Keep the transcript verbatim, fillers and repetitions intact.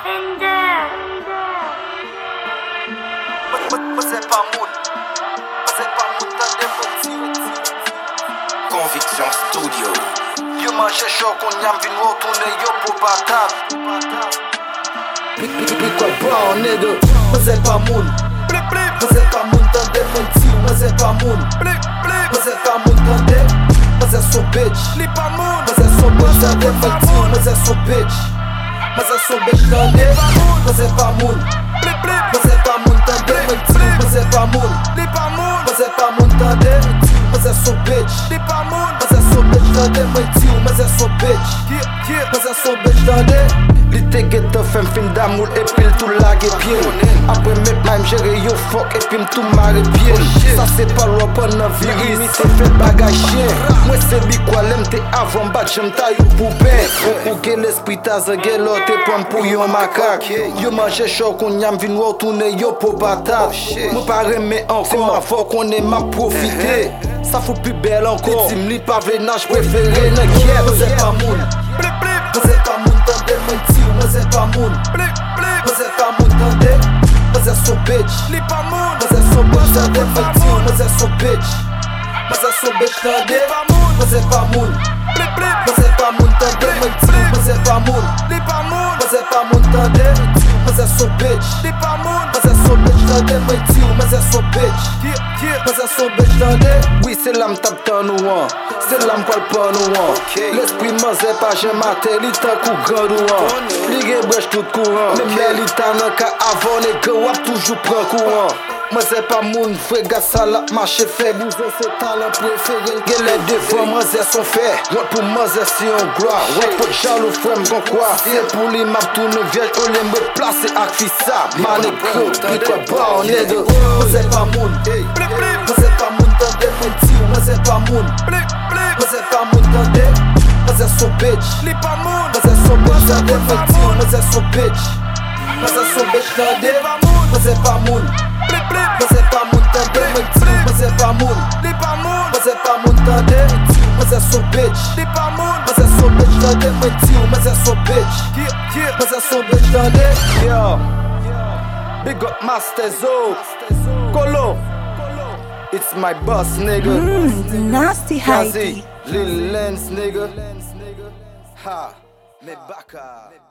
Você pas moun, você pas moun tan de petit. Conviction Studio. Yo manje chaud qu'on yam vin retourner yo pour patate. Pique quoi bon nigga, você pas moun. Você pas moun tan de petit, você pas moun. Você pas moun tan de, você so bitch. Você so bitch tan de petit, você so bitch. Você so bitch tan de, você pas moun. Você pas moun tan de petit, você pas moun. Você pas moun tan de, você so bitch. Você so bitch tan de petit, você so bitch. Você so bitch tan de. Li te get te fem fin d'amour et puis tout lage pied. Après met même gérer yo fuck et puis tout marre pied. Ça c'est pas l'op en virus, mi te fait bagage chien. Moi c'est bi quoi l'aime te avant bat j'aime ta yo poupée. Pour que l'esprit ta zagé l'autre te prend pour yon macaque. Yo mange chaud qu'on yam vin retourner yo pour patate. Moi pas remet encore, ma faut qu'on est m'a profité. Ça fout plus belle encore. Tim li pas vénage préféré n'a guerre. Vous êtes pas moun. Vous êtes pas moun tan de menti, vous êtes pas moun. Vous êtes pas moun tan de, vous êtes so bitch. Vous êtes so bitch tan de menti, vous êtes so bitch. Vous êtes so bitch tan de, vous êtes pas moun. Vous êtes pas moun tan de menti, vous êtes pas moun. Vous êtes pas moun tan de, vous êtes so bitch. Vous êtes so bitch tan de menti, vous êtes so bitch. Vous êtes so bitch tan de. Oui c'est l'âme tape tan nous an. C'est l'âme parle pas nous an. L'esprit m'en pas j'ai maté, li ta kou grand ou an. Li ge brèche tout courant. Mais li ta nan ka avant les gars wap toujours prend courant. Moi c'est pas moun frère ça la marché fait. Vous êtes ce talent préféré. Gè les devant moi c'est son fait. Moi pour moi c'est si on gloire. Ouais pour jaloux frère m'gon quoi. C'est pour li m'a tourne vierge on les me placer ak fissa. Mané gros, puis quoi pas on est de. Vous êtes pas moun. Vous êtes pas moun tan de petit, vous êtes pas moun. Vous êtes pas moun tan de, vous êtes so bitch. Vous êtes so bitch tan de petit, vous êtes so bitch. Vous êtes so bitch tan de, vous êtes pas moun. Vous êtes pas moun tan de petit, vous êtes pas moun. Vous êtes pas moun tan de, vous êtes so bitch. Vous êtes so bitch tan de petit, vous êtes so bitch. Vous êtes so bitch tan de. Yo, big up Master Zo, Colo. It's my boss, nigga. Mmm, nasty Heidi. Lil Lens, nigga. Ha, me baka.